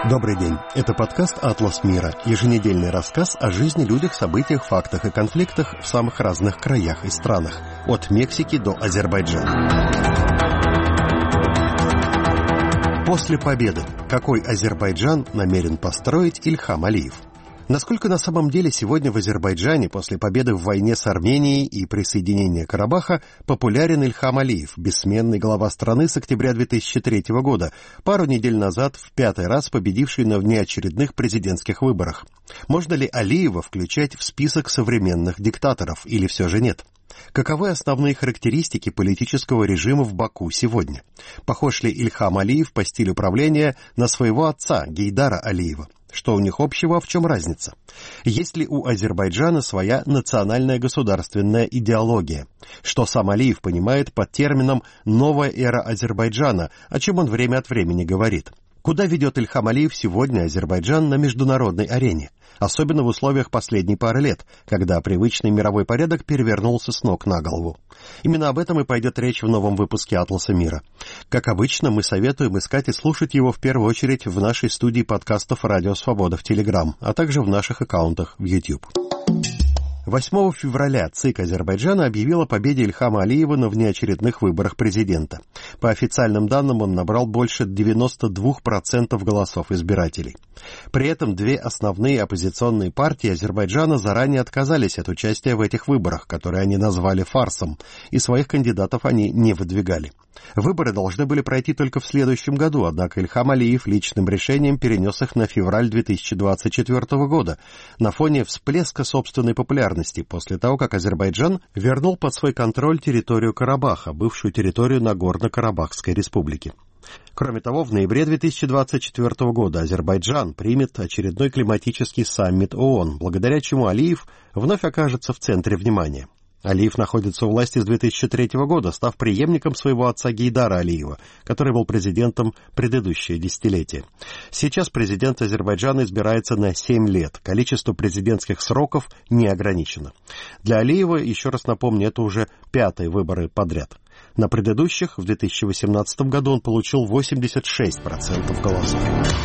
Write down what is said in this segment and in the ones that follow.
Добрый день. Это подкаст «Атлас мира», еженедельный рассказ о жизни, людях, событиях, фактах и конфликтах в самых разных краях и странах, от Мексики до Азербайджана. После победы. Какой Азербайджан намерен построить Ильхам Алиев? Насколько на самом деле сегодня в Азербайджане после победы в войне с Арменией и присоединения Карабаха популярен Ильхам Алиев, бессменный глава страны с октября 2003 года, пару недель назад в 5-й раз победивший на внеочередных президентских выборах? Можно ли Алиева включать в список современных диктаторов или все же нет? Каковы основные характеристики политического режима в Баку сегодня? Похож ли Ильхам Алиев по стилю правления на своего отца Гейдара Алиева? Что у них общего, в чем разница? Есть ли у Азербайджана своя национальная государственная идеология? Что сам Алиев понимает под термином «новая эра Азербайджана», о чем он время от времени говорит? Куда ведет Ильхам Алиев сегодня Азербайджан на международной арене? Особенно в условиях последней пары лет, когда привычный мировой порядок перевернулся с ног на голову. Именно об этом и пойдет речь в новом выпуске «Атласа мира». Как обычно, мы советуем искать и слушать его в первую очередь в нашей студии подкастов «Радио Свобода» в Telegram, а также в наших аккаунтах в YouTube. 8 февраля ЦИК Азербайджана объявил о победе Ильхама Алиева на внеочередных выборах президента. По официальным данным, он набрал больше 92% голосов избирателей. При этом две основные оппозиционные партии Азербайджана заранее отказались от участия в этих выборах, которые они назвали фарсом, и своих кандидатов они не выдвигали. Выборы должны были пройти только в следующем году, однако Ильхам Алиев личным решением перенес их на февраль 2024 года на фоне всплеска собственной популярности после того, как Азербайджан вернул под свой контроль территорию Карабаха, бывшую территорию Нагорно-Карабахской республики. Кроме того, в ноябре 2024 года Азербайджан примет очередной климатический саммит ООН, благодаря чему Алиев вновь окажется в центре внимания. Алиев находится у власти с 2003 года, став преемником своего отца Гейдара Алиева, который был президентом предыдущее десятилетие. Сейчас президент Азербайджана избирается на 7 лет. Количество президентских сроков не ограничено. Для Алиева, еще раз напомню, это уже 5-е выборы подряд. На предыдущих, в 2018 году, он получил 86% голосов.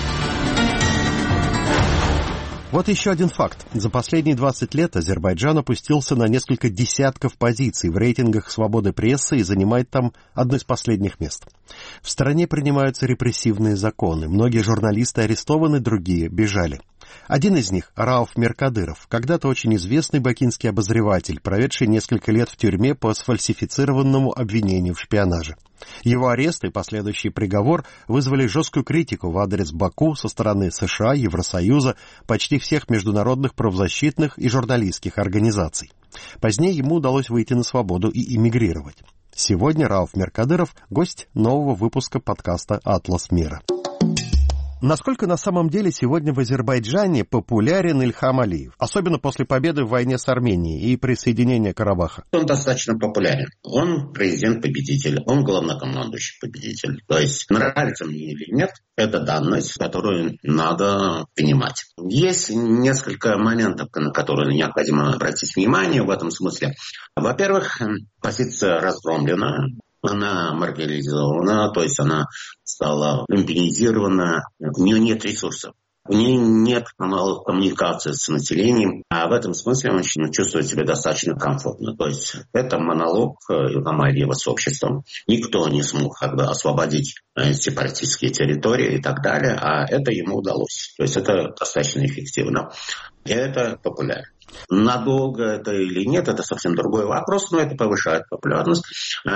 Вот еще один факт. За последние 20 лет Азербайджан опустился на несколько десятков позиций в рейтингах свободы прессы и занимает там одно из последних мест. В стране принимаются репрессивные законы. Многие журналисты арестованы, другие бежали. Один из них, Рауф Меркадыров, когда-то очень известный бакинский обозреватель, проведший несколько лет в тюрьме по сфальсифицированному обвинению в шпионаже. Его арест и последующий приговор вызвали жесткую критику в адрес Баку со стороны США, Евросоюза, почти всех международных правозащитных и журналистских организаций. Позднее ему удалось выйти на свободу и эмигрировать. Сегодня Рауф Меркадыров – гость нового выпуска подкаста «Атлас мира». Насколько на самом деле сегодня в Азербайджане популярен Ильхам Алиев, особенно после победы в войне с Арменией и присоединения Карабаха? Он достаточно популярен. Он президент-победитель, он главнокомандующий победитель. То есть, нравится мне или нет, это данность, которую надо принимать. Есть несколько моментов, на которые необходимо обратить внимание в этом смысле. Во-первых, позиция разгромлена. Она маргинализована, то есть она стала люмпинизирована, у нее нет ресурсов. У нее нет каналов коммуникации с населением, а в этом смысле он чувствует себя достаточно комфортно. То есть это монолог Ильхама Алиева с обществом. Никто не смог освободить сепаратистские территории и так далее, а это ему удалось. То есть это достаточно эффективно. И это популярно. Надолго это или нет, это совсем другой вопрос, но это повышает популярность.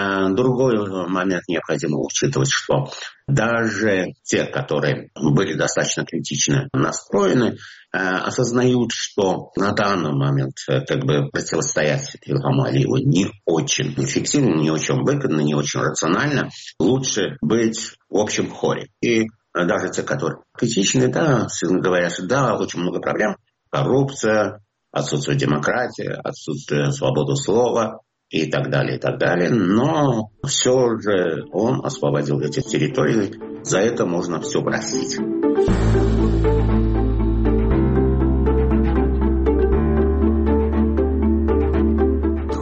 Другой момент необходимо учитывать, что даже те, которые были достаточно критично настроены, осознают, что на данный момент противостоять Ильхаму Алиеву не очень эффективно, не очень выгодно, не очень рационально. Лучше быть в общем хоре. И даже те, которые критичны, говорят, что очень много проблем, коррупция, отсутствие демократии, отсутствие свободы слова и так далее. Но все же он освободил эти территории, за это можно все простить.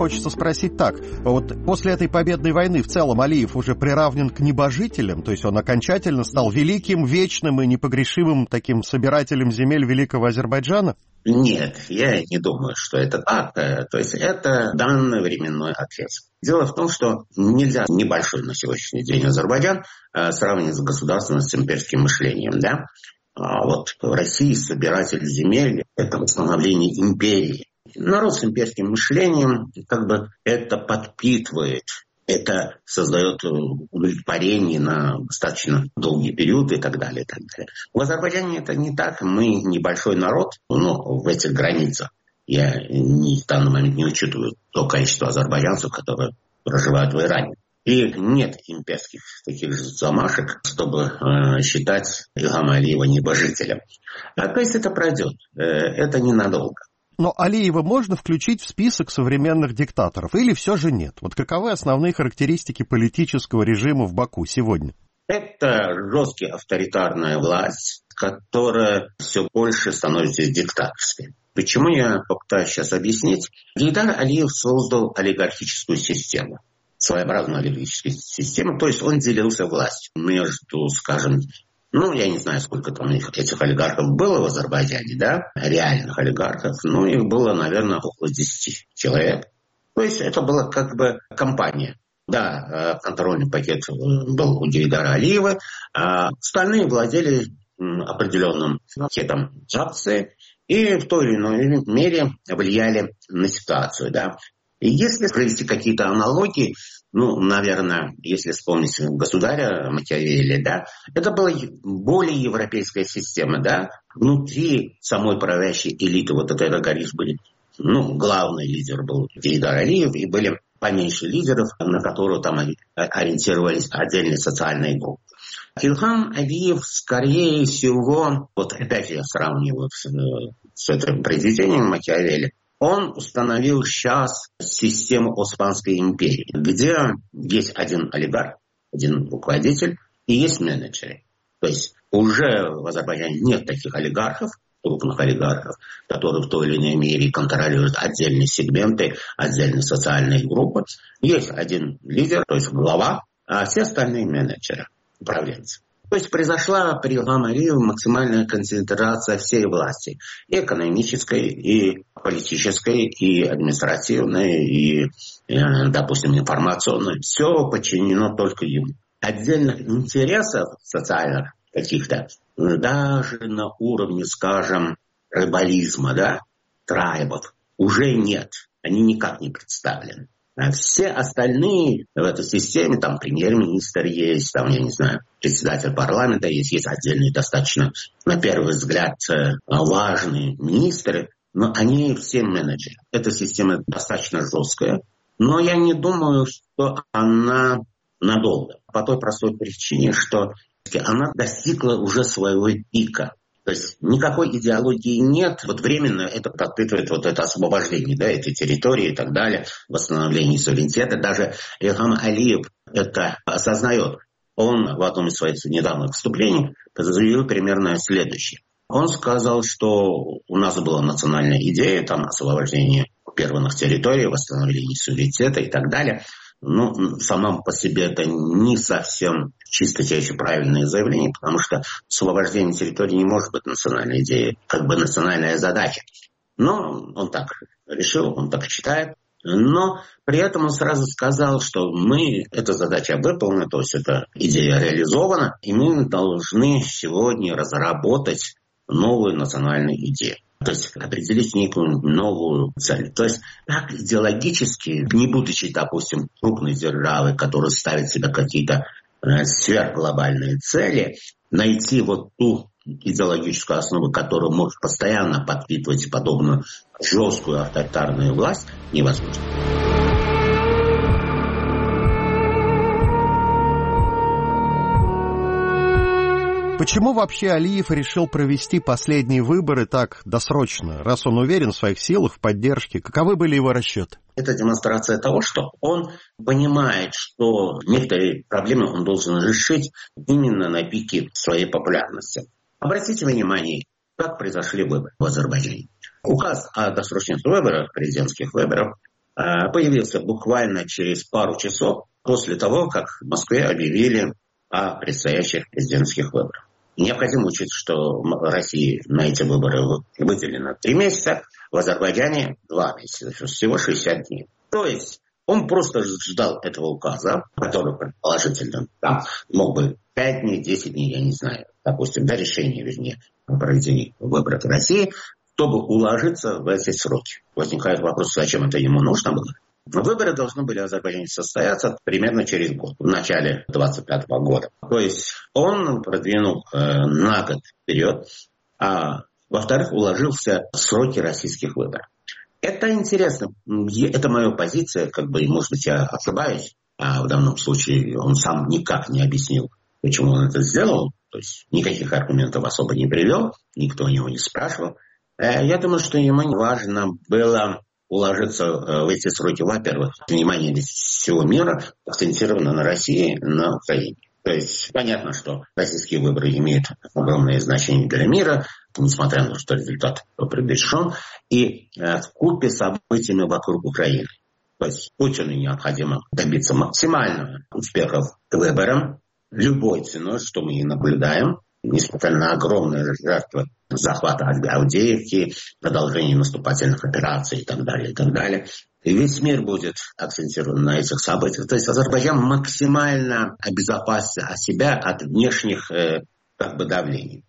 хочется спросить так. Вот после этой победной войны в целом Алиев уже приравнен к небожителям, то есть он окончательно стал великим, вечным и непогрешимым таким собирателем земель Великого Азербайджана? Нет, я не думаю, что это так. То есть это данный временной отрезок. Дело в том, что нельзя небольшой на сегодняшний день Азербайджан сравнивать с государством, с имперским мышлением. Да? А вот в России собиратель земель – это восстановление империи. Народ с имперским мышлением как бы это подпитывает. Это создает удовлетворение на достаточно долгий период и так далее, и так далее. В Азербайджане это не так. Мы небольшой народ, но в этих границах. Я в данный момент не учитываю то количество азербайджанцев, которые проживают в Иране. И нет имперских таких же замашек, чтобы считать Ильхама Алиева небожителем. То есть это пройдет. Это ненадолго. Но Алиева можно включить в список современных диктаторов или все же нет? Вот каковы основные характеристики политического режима в Баку сегодня? Это жесткая авторитарная власть, которая все больше становится диктаторской. Почему я попытаюсь сейчас объяснить? Гейдар Алиев создал олигархическую систему. Своеобразную олигархическую систему. То есть он делился властью между, скажем, я не знаю, сколько там этих олигархов было в Азербайджане, да, реальных олигархов. Их было, наверное, около 10 человек. То есть это была как бы компания. Да, контрольный пакет был у Гейдара Алиева, а остальные владели определенным пакетом акций и в той или иной мере влияли на ситуацию, да. И если провести какие-то аналогии, наверное, если вспомнить государя Макиавелли, да, это была более европейская система, да. Внутри самой правящей элиты вот этой олигархии были, главный лидер был Гейдар Алиев, и были поменьше лидеров, на которых там ориентировались отдельные социальные группы. Ильхам Алиев, скорее всего, вот опять я сравниваю с этим произведением Макиавелли, он установил сейчас систему Османской империи, где есть один олигарх, один руководитель и есть менеджеры. То есть уже в Азербайджане нет таких олигархов, крупных олигархов, которые в той или иной мере контролируют отдельные сегменты, отдельные социальные группы. Есть один лидер, то есть глава, а все остальные менеджеры, управленцы. То есть произошла при Ильхаме Алиеве максимальная концентрация всей власти. И экономической, и политической, и административной, и, допустим, информационной. Все подчинено только ему. Отдельных интересов социальных каких-то, даже на уровне, скажем, трайбализма, да, трайбов, уже нет. Они никак не представлены. А все остальные в этой системе, там премьер-министр есть, там, я не знаю, председатель парламента есть отдельные достаточно, на первый взгляд, важные министры, но они все менеджеры. Эта система достаточно жесткая, но я не думаю, что она надолго. По той простой причине, что она достигла уже своего пика. То есть никакой идеологии нет. Вот временно это подпитывает вот это освобождение, да, этой территории и так далее, восстановление суверенитета. Даже Ильхам Алиев это осознает. Он в одном из своих недавних выступлений заявил примерно следующее. Он сказал, что у нас была национальная идея, там освобождение оккупированных территорий, восстановление суверенитета и так далее. Само по себе это не совсем чисто правильное заявление, потому что освобождение территории не может быть национальной идеей, как бы национальная задача. Но он так решил, он так считает. Но при этом он сразу сказал, что эта задача выполнена, то есть эта идея реализована, и мы должны сегодня разработать новую национальную идею. То есть определить некую новую цель. То есть так идеологически, не будучи, допустим, крупной державой, которая ставит себе какие-то сверхглобальные цели, найти вот ту идеологическую основу, которая может постоянно подпитывать подобную жесткую авторитарную власть, невозможно. Почему вообще Алиев решил провести последние выборы так досрочно, раз он уверен в своих силах, в поддержке? Каковы были его расчеты? Это демонстрация того, что он понимает, что некоторые проблемы он должен решить именно на пике своей популярности. Обратите внимание, как произошли выборы в Азербайджане. Указ о досрочных выборах, президентских выборах, появился буквально через пару часов после того, как в Москве объявили о предстоящих президентских выборах. Необходимо учесть, что в России на эти выборы выделено 3 месяца, в Азербайджане 2 месяца, всего 60 дней. То есть он просто ждал этого указа, который, предположительно, там мог бы 5 дней, 10 дней, я не знаю, допустим, до решения, вернее, о проведении выборов в России, чтобы уложиться в эти сроки. Возникает вопрос, зачем это ему нужно было. Выборы должны были в Азербайджане состояться примерно через год, в начале 2025 года. То есть он продвинул на год вперед, а во-вторых, уложился в сроки российских выборов. Это интересно. Это моя позиция, может быть, я ошибаюсь. А в данном случае он сам никак не объяснил, почему он это сделал. То есть никаких аргументов особо не привел, никто у него не спрашивал. Я думаю, что ему важно было уложиться в эти сроки. Во-первых, внимание всего мира акцентировано на России, на Украине. То есть понятно, что российские выборы имеют огромное значение для мира, несмотря на то, что результат предрешен, и вкупе с событиями вокруг Украины. То есть Путину необходимо добиться максимального успеха к выборам любой ценой, что мы и наблюдаем, несмотря на огромные жертвы захвата Авдеевки, продолжение наступательных операций и так далее, и так далее. И весь мир будет акцентирован на этих событиях. То есть Азербайджан максимально обезопасит себя от внешних давлений.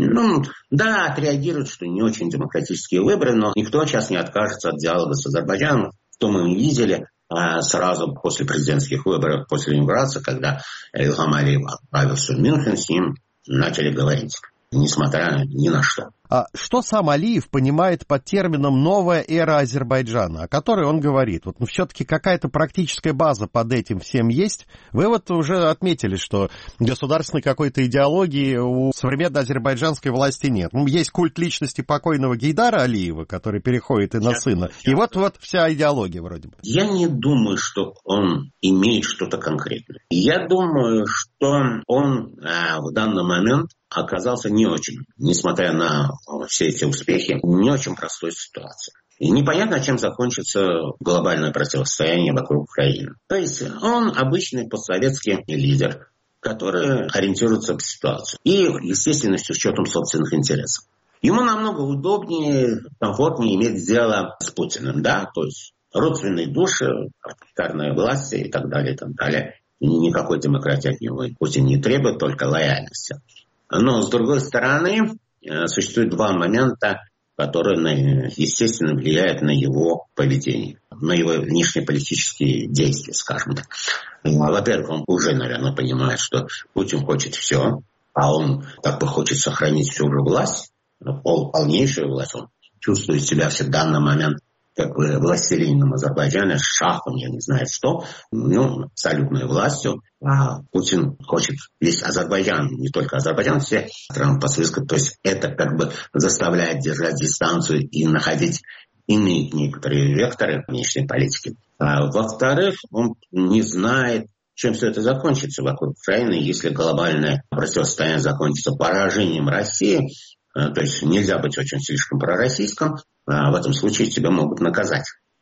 Да, отреагируют, что не очень демократические выборы, но никто сейчас не откажется от диалога с Азербайджаном. Что мы видели сразу после президентских выборов, после инаугурации, когда Ильхам Алиев отправился в Мюнхен, с ним начали говорить, несмотря ни на что. А что сам Алиев понимает под термином «новая эра Азербайджана», о которой он говорит? Все-таки какая-то практическая база под этим всем есть? Вы уже отметили, что государственной какой-то идеологии у современной азербайджанской власти нет. Есть культ личности покойного Гейдара Алиева, который переходит и на сына. И вот вся идеология вроде бы. Я не думаю, что он имеет что-то конкретное. Я думаю, что он в данный момент оказался не очень, несмотря на все эти успехи, не очень простой ситуации. И непонятно, чем закончится глобальное противостояние вокруг Украины. То есть он обычный постсоветский лидер, который ориентируется в ситуацию. И, естественно, с учетом собственных интересов. Ему намного удобнее, комфортнее иметь дело с Путиным, да, то есть родственные души, авторитарные власти и так далее, и так далее. И никакой демократии от него Путин не требует, только лояльности. Но, с другой стороны, существует 2 момента, которые, естественно, влияют на его поведение, на его внешнеполитические действия, скажем так. Во-первых, он уже, наверное, понимает, что Путин хочет все, а он хочет сохранить всю же власть, полнейшую власть. Он чувствует себя в данный момент властелином Азербайджана, шахом, я не знаю что, абсолютной властью. А Путин хочет весь Азербайджан, не только Азербайджан, все страны постсоветские. То есть это заставляет держать дистанцию и находить иные некоторые векторы внешней политики. А во-вторых, он не знает, чем все это закончится вокруг Украины, если глобальное противостояние закончится поражением России. То есть нельзя быть очень слишком пророссийским. В этом случае тебя могут наказать.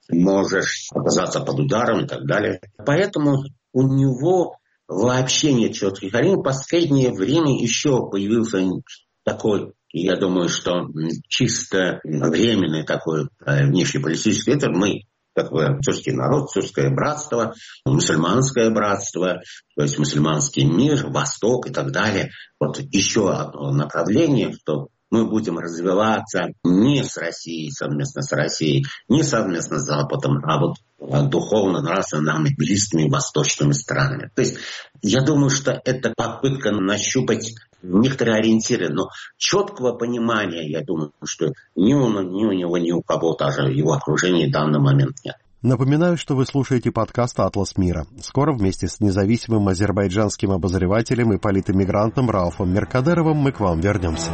Можешь оказаться под ударом и так далее. Поэтому у него вообще нет четких линий. В последнее время еще появился такой, я думаю, что чисто временный такой внешнеполитический. Это мы, тюркский народ, тюркское братство, мусульманское братство, то есть мусульманский мир, Восток и так далее. Еще одно направление, что мы будем развиваться не с Россией, совместно с Россией, не совместно с Западом, а духовно, нравственно нам близкими восточными странами. То есть я думаю, что это попытка нащупать некоторые ориентиры, но четкого понимания, я думаю, что ни у него, ни у кого, даже его окружения в данный момент нет. Напоминаю, что вы слушаете подкаст «Атлас мира». Скоро вместе с независимым азербайджанским обозревателем и политэмигрантом Рауфом Меркадеровым мы к вам вернемся.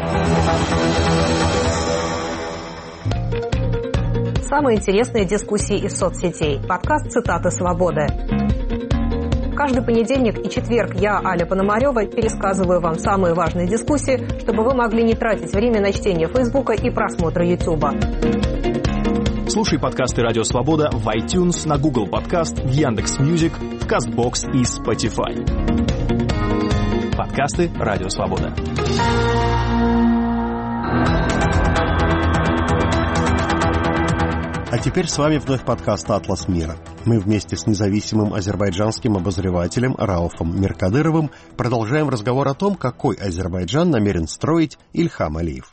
Самые интересные дискуссии из соцсетей. Подкаст «Цитаты свободы». Каждый понедельник и четверг я, Аля Пономарева, пересказываю вам самые важные дискуссии, чтобы вы могли не тратить время на чтение Фейсбука и просмотр Ютуба. Слушай подкасты «Радио Свобода» в iTunes, на Google Podcast, в Яндекс.Мьюзик, в Castbox и Spotify. Подкасты «Радио Свобода». А теперь с вами вновь подкаст «Атлас мира». Мы вместе с независимым азербайджанским обозревателем Рауфом Миркадыровым продолжаем разговор о том, какой Азербайджан намерен строить Ильхам Алиев.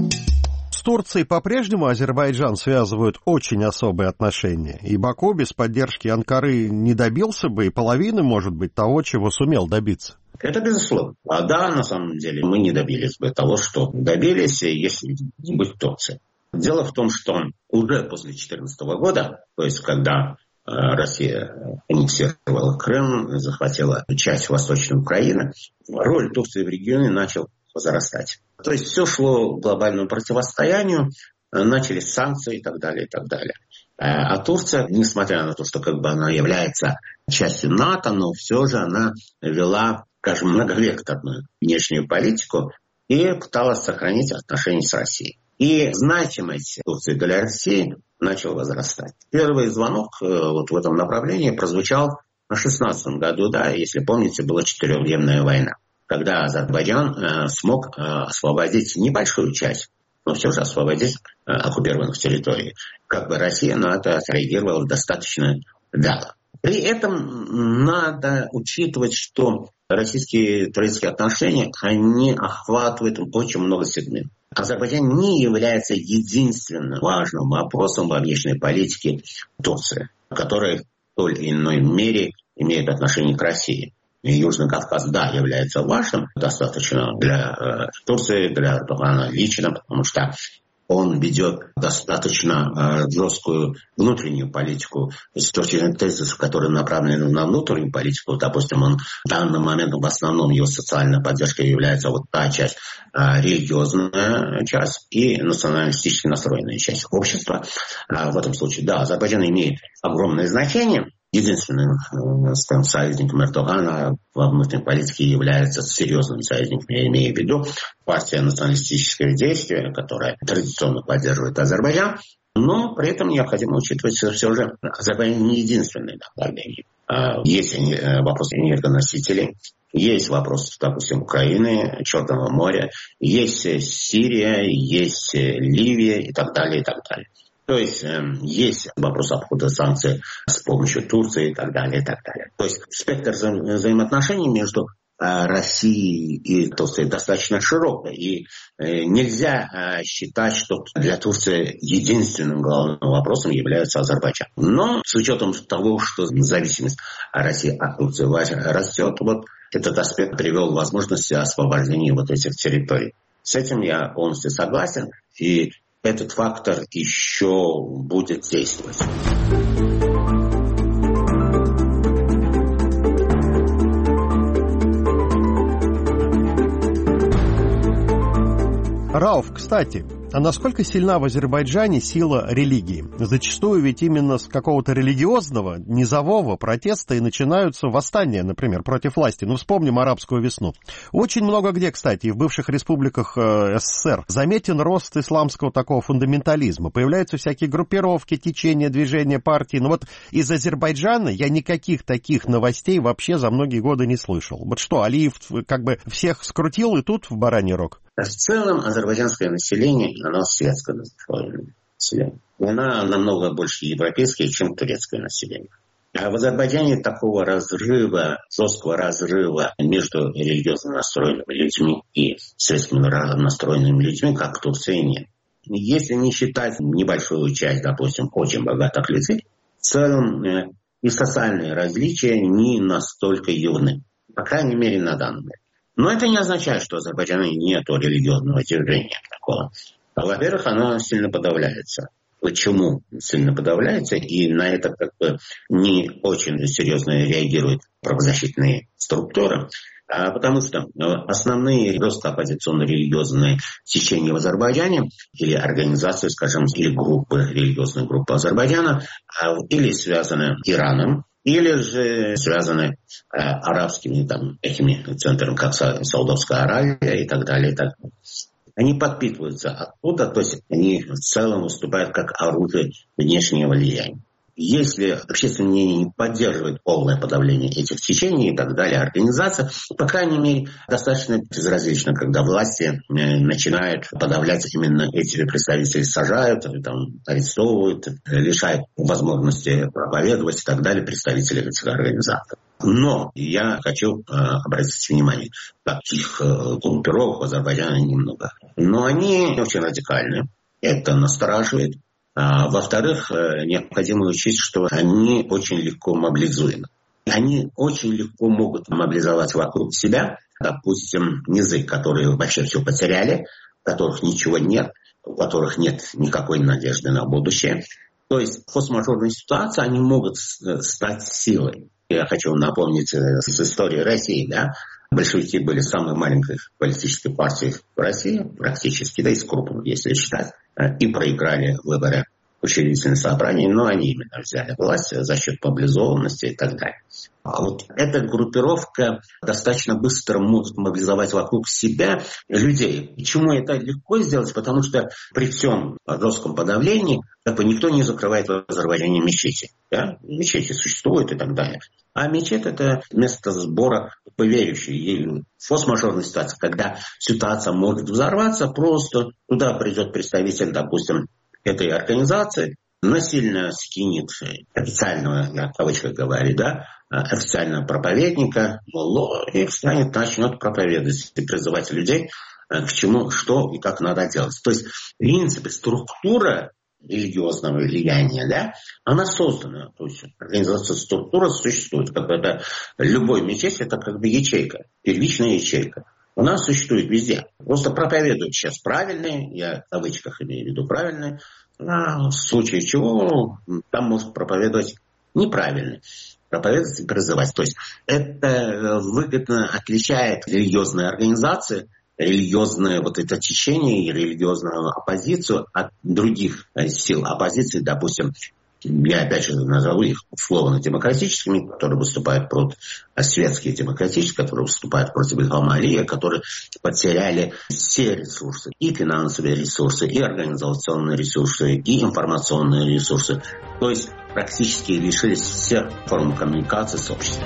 С Турцией по-прежнему Азербайджан связывают очень особые отношения, и Баку без поддержки Анкары не добился бы и половины, может быть, того, чего сумел добиться. Это безусловно. А да, на самом деле, мы не добились бы того, что добились, если не быть Турцией. Дело в том, что уже после 2014 года, то есть когда Россия аннексировала Крым, захватила часть Восточной Украины, роль Турции в регионе начала возрастать. То есть все шло к глобальному противостоянию, начались санкции и так далее, и так далее. А Турция, несмотря на то, что она является частью НАТО, но все же она вела, скажем, многовекторную внешнюю политику и пыталась сохранить отношения с Россией. И значимость Турции для России начала возрастать. Первый звонок вот в этом направлении прозвучал в 2016 году, да, если помните, была 4-дневная война, когда Азербайджан смог освободить небольшую часть, но все же освободить оккупированных территорий. Россия на это отреагировала достаточно вяло. При этом надо учитывать, что российские и турецкие отношения, они охватывают очень много сегментов. Азербайджан не является единственным важным вопросом во внешней политике Турции, который в той или иной мере имеет отношение к России. И Южный Кавказ, да, является важным достаточно для Турции, для Эрдогана лично, потому что он ведет достаточно жесткую внутреннюю политику с точки зрения тезисов, которые направлены на внутреннюю политику. Допустим, он в данный момент в основном его социальная поддержка является вот та часть, религиозная часть и националистически настроенная часть общества. В этом случае, да, Азербайджан имеет огромное значение. Единственным союзником Эрдогана во внутренней политике является серьезным союзником, я имею в виду партия националистического действия, которая традиционно поддерживает Азербайджан, но при этом необходимо учитывать, что все же Азербайджан не единственное направление. Есть вопросы энергоносителей, есть вопросы, допустим, Украины, Черного моря, есть Сирия, есть Ливия и так далее, и так далее. То есть есть вопрос обхода санкций с помощью Турции и так далее, и так далее. То есть спектр взаимоотношений между Россией и Турцией достаточно широкий. И нельзя считать, что для Турции единственным главным вопросом является Азербайджан. Но с учетом того, что зависимость России от Турции растет, вот этот аспект привел к возможности освобождения вот этих территорий. С этим я полностью согласен. И этот фактор еще будет действовать. Рауф, кстати, а насколько сильна в Азербайджане сила религии? Зачастую ведь именно с какого-то религиозного, низового протеста и начинаются восстания, например, против власти. Вспомним арабскую весну. Очень много где, кстати, и в бывших республиках СССР заметен рост исламского такого фундаментализма. Появляются всякие группировки, течения, движения, партии. Но вот из Азербайджана я никаких таких новостей вообще за многие годы не слышал. Вот что, Алиев всех скрутил и тут в бараний рог? В целом азербайджанское население, оно светское население. Оно намного больше европейское, чем турецкое население. А в Азербайджане такого разрыва, жесткого разрыва между религиозно настроенными людьми и светскими настроенными людьми, как в Турции, нет. Если не считать небольшую часть, допустим, очень богатых людей, в целом и социальные различия не настолько явны. По крайней мере, на данный момент. Но это не означает, что в Азербайджане нет религиозного движения такого. Во-первых, оно сильно подавляется. Почему сильно подавляется? И на это не очень серьезно реагируют правозащитные структуры. Потому что основные жестко оппозиционно-религиозные течения в Азербайджане или организации, скажем, или группы, религиозные группы Азербайджана, или связаны с Ираном, или же связаны арабскими этими центрами, как Саудовская Аравия и так далее, и так далее. они подпитываются оттуда, то есть они в целом выступают как орудие внешнего влияния. Если общественное мнение не поддерживает полное подавление этих течений и так далее, организация, по крайней мере, достаточно безразлично, когда власти начинают подавлять именно эти представители, сажают, там, арестовывают, лишают возможности проповедовать и так далее представителей этих организаций. Но я хочу обратить внимание, таких группировок в Азербайджане немного. Но они очень радикальны, это настораживает. Во-вторых, необходимо учесть, что они очень легко мобилизуемы. Они очень легко могут мобилизовать вокруг себя, допустим, низы, которые вообще все потеряли, у которых ничего нет, у которых нет никакой надежды на будущее. То есть в форс-мажорной ситуации они могут стать силой. Я хочу напомнить с истории России, да, большевики были самой маленькой политической партией в России, практически, да, из крупных, если считать, и проиграли выборы учредительных собраний, но они именно взяли власть за счет мобилизованности и так далее. А вот эта группировка достаточно быстро может мобилизовать вокруг себя людей. Почему это легко сделать? Потому что при всем жестком подавлении никто не закрывает в Азербайджане мечети. Да? Мечети существуют и так далее. А мечеть – это место сбора верующих. И в форс-мажорной ситуации, когда ситуация может взорваться, просто туда придет представитель, допустим, этой организации, насильно скинет официального, я в кавычках говорю, да, официального проповедника, и начнет проповедовать и призывать людей к чему, что и как надо делать. То есть, в принципе, структура религиозного влияния, да, она создана. То есть организация, структура существует. Как бы это, любой мечеть – это как бы ячейка, первичная ячейка. Она существует везде. Просто проповедуют сейчас правильные, я в кавычках имею в виду правильные, а в случае чего там может проповедовать неправильные. Проповедовать и призывать. То есть это выгодно отличает религиозные организации, религиозное вот это течение и религиозную оппозицию от других сил оппозиции, допустим, я опять же назову их условно-демократическими, которые выступают против, светские демократические, которые выступают против Ильхама Алиева, которые потеряли все ресурсы, и финансовые ресурсы, и организационные ресурсы, и информационные ресурсы. То есть практически лишились всех форм коммуникации с обществом.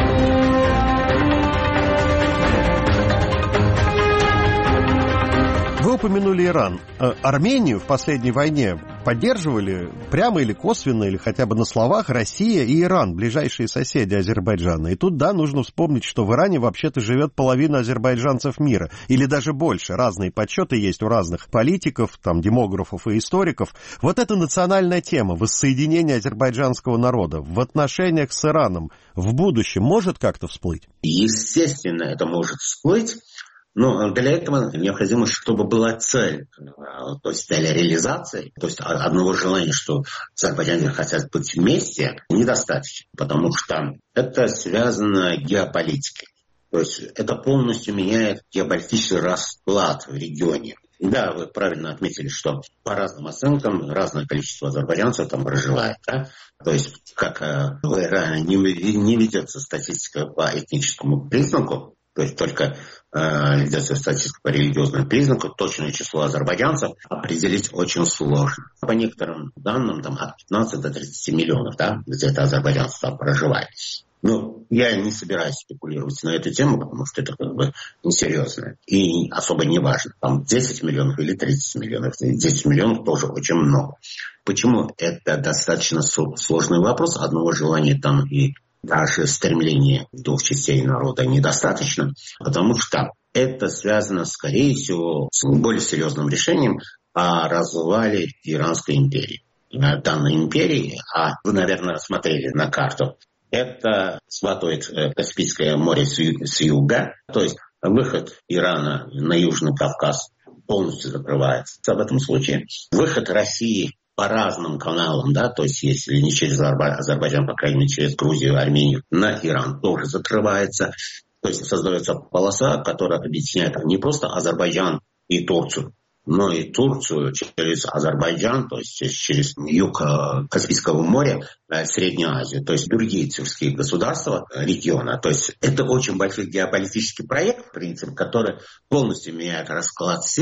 Вы упомянули Иран. Армению в последней войне поддерживали прямо или косвенно, или хотя бы на словах Россия и Иран, ближайшие соседи Азербайджана. И тут, да, нужно вспомнить, что в Иране вообще-то живет половина азербайджанцев мира, или даже больше. Разные подсчеты есть у разных политиков, там, демографов и историков. Вот эта национальная тема воссоединения азербайджанского народа в отношениях с Ираном в будущем может как-то всплыть? Естественно, это может всплыть. Но для этого необходимо, чтобы была цель, то есть для реализации, то есть одного желания, что азербайджанцы хотят быть вместе, недостаточно, потому что это связано с геополитикой. То есть это полностью меняет геополитический расклад в регионе. Да, вы правильно отметили, что по разным оценкам разное количество азербайджанцев там проживает. Да? То есть, как в Иране не ведется статистика по этническому признаку, то есть только ведется статистика по религиозному признаку, точное число азербайджанцев определить очень сложно. По некоторым данным, там, от 15 до 30 миллионов, да, где-то азербайджанцев там проживает. Ну, я не собираюсь спекулировать на эту тему, потому что это как бы несерьезно и особо не важно. Там 10 миллионов или 30 миллионов. 10 миллионов тоже очень много. Почему? Это достаточно сложный вопрос. Одного желания там и даже стремления двух частей народа недостаточно, потому что это связано, скорее всего, с более серьезным решением о развале Иранской империи. Данной империи, а вы, наверное, смотрели на карту, это схватывает Каспийское море с юга, то есть выход Ирана на Южный Кавказ полностью закрывается в этом случае. Выход России по разным каналам, да, то есть если не через Азербайджан, по крайней мере, через Грузию, Армению, на Иран тоже закрывается. То есть создается полоса, которая объединяет не просто Азербайджан и Турцию, но и Турцию через Азербайджан, то есть через юг Каспийского моря, Среднюю Азию, то есть другие тюркские государства региона. То есть это очень большой геополитический проект, в принципе, который полностью меняет расклад сил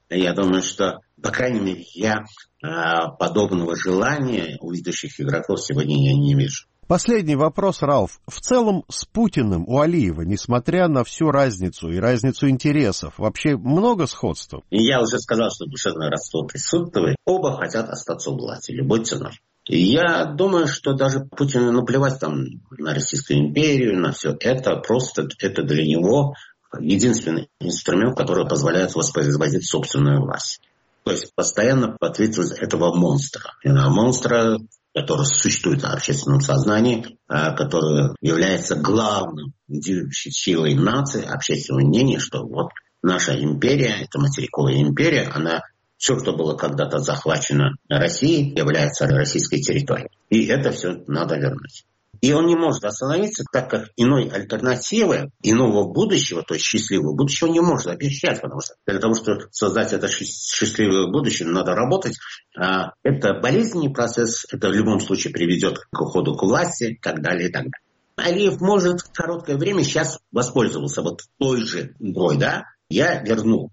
Я думаю, что, по крайней мере, я подобного желания у ведущих игроков сегодня я не вижу. Последний вопрос, Рауф. В целом с Путиным у Алиева, несмотря на всю разницу и разницу интересов, вообще много сходств? Я уже сказал, что душевное родство присутствует. Оба хотят остаться у власти любой ценой. И я думаю, что даже Путину наплевать там на Российскую империю, на все это. Просто это для него единственный инструмент, который позволяет воспроизводить собственную власть. То есть постоянно ответственность этого монстра. Монстра, который существует в общественном сознании, который является главным движущей силой нации, общественного мнения, что вот наша империя, это материковая империя, она все, что было когда-то захвачено Россией, является российской территорией. И это все надо вернуть. И он не может остановиться, так как иной альтернативы, иного будущего, то есть счастливого будущего, не может обещать. Потому что для того, чтобы создать это счастливое будущее, надо работать. Это болезненный процесс, это в любом случае приведет к уходу к власти и так далее, и так далее. Алиев может в короткое время сейчас воспользоваться вот той же игрой, да, я верну.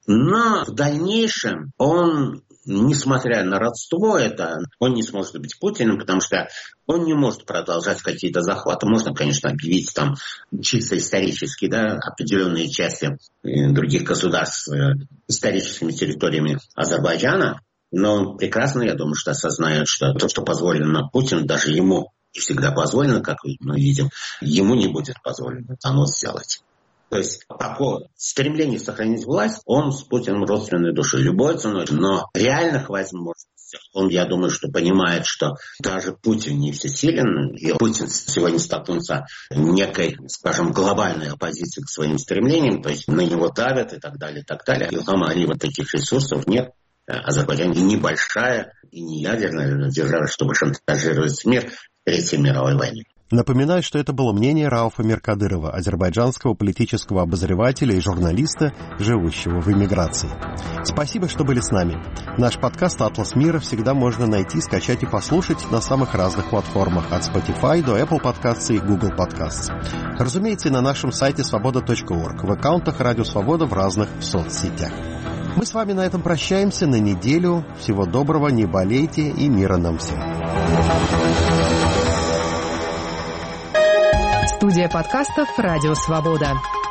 Но в дальнейшем он, несмотря на родство, он не сможет быть Путиным, потому что он не может продолжать какие-то захваты. Можно, конечно, объявить там чисто исторически, да, определенные части других государств историческими территориями Азербайджана, но он прекрасно, я думаю, что осознает, что то, что позволено Путину, даже ему не всегда позволено, как мы видим, ему не будет позволено оно сделать. То есть такое стремление сохранить власть, он с Путиным родственной душой любой ценой, но реальных возможностей он, я думаю, что понимает, что даже Путин не всесилен, и Путин сегодня столкнулся некой, скажем, глобальной оппозицией к своим стремлениям, то есть на него давят и так далее, и так далее. Илхама Алиева таких ресурсов нет. Азербайджан и небольшая, и не ядерная держава, чтобы шантажировать мир в Третьей мировой войне. Напоминаю, что это было мнение Рауфа Меркадырова, азербайджанского политического обозревателя и журналиста, живущего в эмиграции. Спасибо, что были с нами. Наш подкаст «Атлас мира» всегда можно найти, скачать и послушать на самых разных платформах, от Spotify до Apple Podcasts и Google Podcasts. Разумеется, и на нашем сайте svoboda.org, в аккаунтах «Радио Свобода» в разных соцсетях. Мы с вами на этом прощаемся на неделю. Всего доброго, не болейте и мира нам всем. Студия подкастов «Радио Свобода».